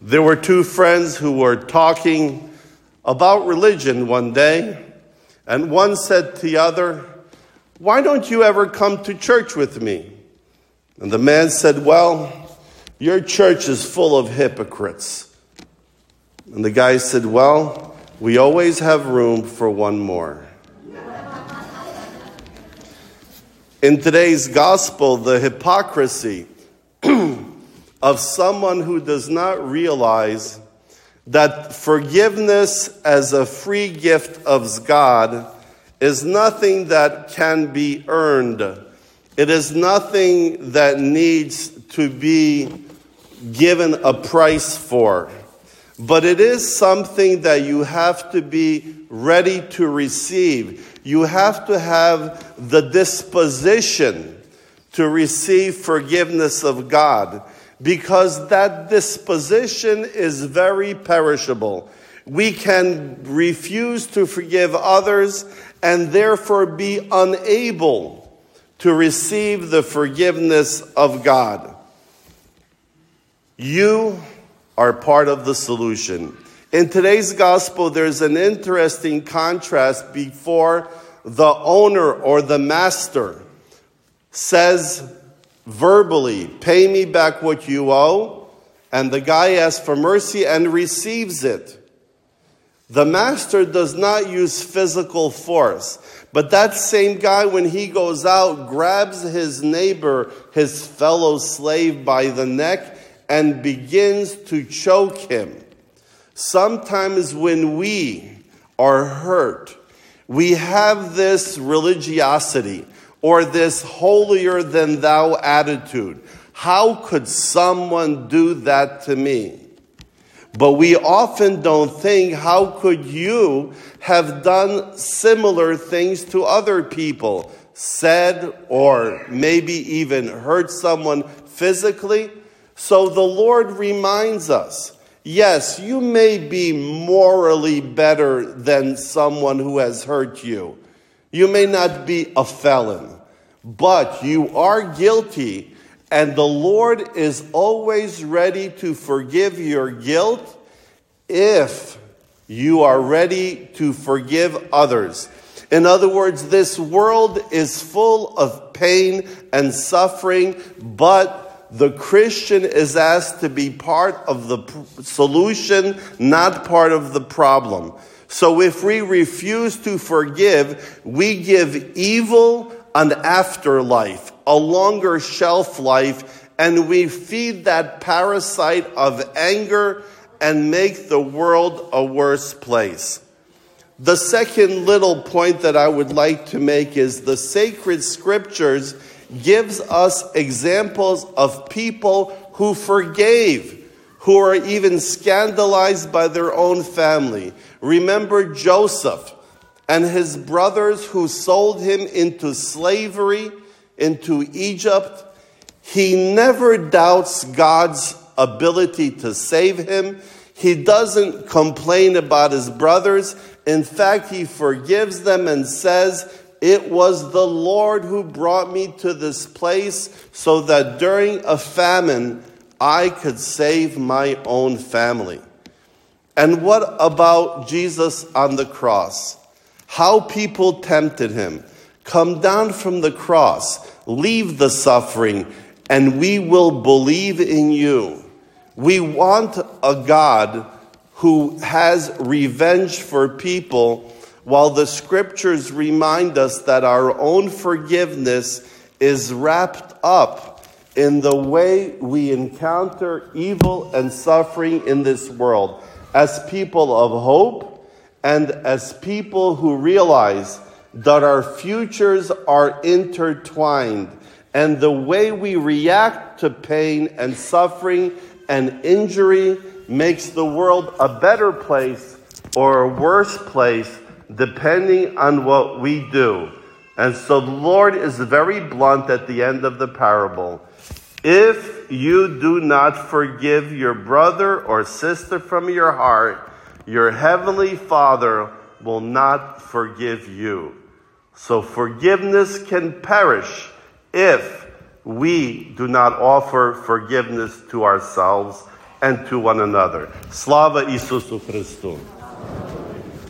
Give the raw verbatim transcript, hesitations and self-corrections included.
There were two friends who were talking about religion one day, and one said to the other, "Why don't you ever come to church with me?" And the man said, "Well, your church is full of hypocrites." And the guy said, "Well, we always have room for one more." In today's gospel, the hypocrisy of someone who does not realize that forgiveness as a free gift of God is nothing that can be earned. It is nothing that needs to be given a price for. But it is something that you have to be ready to receive. You have to have the disposition to receive forgiveness of God, because that disposition is very perishable. We can refuse to forgive others and therefore be unable to receive the forgiveness of God. You are part of the solution. In today's gospel, there's an interesting contrast before the owner or the master says verbally, "Pay me back what you owe," and the guy asks for mercy and receives it. The master does not use physical force, but that same guy, when he goes out, grabs his neighbor, his fellow slave, by the neck and begins to choke him. Sometimes when we are hurt, we have this religiosity or this holier than thou attitude. How could someone do that to me? But we often don't think, how could you have done similar things to other people? Said or maybe even hurt someone physically? So the Lord reminds us, yes, you may be morally better than someone who has hurt you. You may not be a felon, but you are guilty, and the Lord is always ready to forgive your guilt if you are ready to forgive others. In other words, this world is full of pain and suffering, but the Christian is asked to be part of the solution, not part of the problem. So if we refuse to forgive, we give evil an afterlife, a longer shelf life, and we feed that parasite of anger and make the world a worse place. The second little point that I would like to make is the sacred scriptures gives us examples of people who forgave, who are even scandalized by their own family. Remember Joseph and his brothers who sold him into slavery, into Egypt. He never doubts God's ability to save him. He doesn't complain about his brothers. In fact, he forgives them and says, "It was the Lord who brought me to this place so that during a famine, I could save my own family." And what about Jesus on the cross? How people tempted him. Come down from the cross, leave the suffering, and we will believe in you. We want a God who has revenge for people, while the scriptures remind us that our own forgiveness is wrapped up in the way we encounter evil and suffering in this world as people of hope and as people who realize that our futures are intertwined, and the way we react to pain and suffering and injury makes the world a better place or a worse place depending on what we do. And so the Lord is very blunt at the end of the parable. If you do not forgive your brother or sister from your heart, your heavenly Father will not forgive you. So forgiveness can perish if we do not offer forgiveness to ourselves and to one another. Slava Isusu Christu.